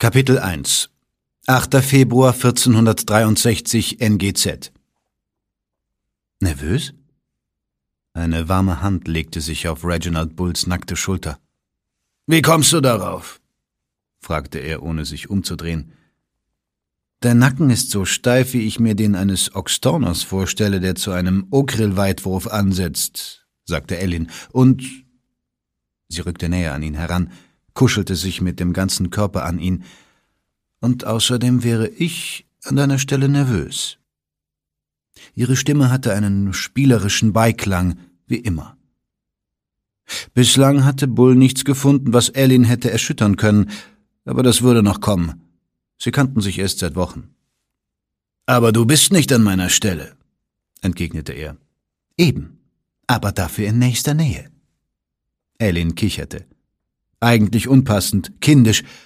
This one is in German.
Kapitel 1 8. Februar 1463 NGZ. Nervös? Eine warme Hand legte sich auf Reginald Bulls nackte Schulter. »Wie kommst du darauf?« fragte er, ohne sich umzudrehen. »Dein Nacken ist so steif, wie ich mir den eines Oxtorners vorstelle, der zu einem Okril-Weitwurf ansetzt«, sagte Ellin, und... Sie rückte näher an ihn heran, kuschelte sich mit dem ganzen Körper an ihn, und außerdem wäre ich an deiner Stelle nervös. Ihre Stimme hatte einen spielerischen Beiklang, wie immer. Bislang hatte Bull nichts gefunden, was Ellin hätte erschüttern können, aber das würde noch kommen. Sie kannten sich erst seit Wochen. »Aber du bist nicht an meiner Stelle«, entgegnete er. »Eben, aber dafür in nächster Nähe.« Ellin kicherte. Eigentlich unpassend, kindisch,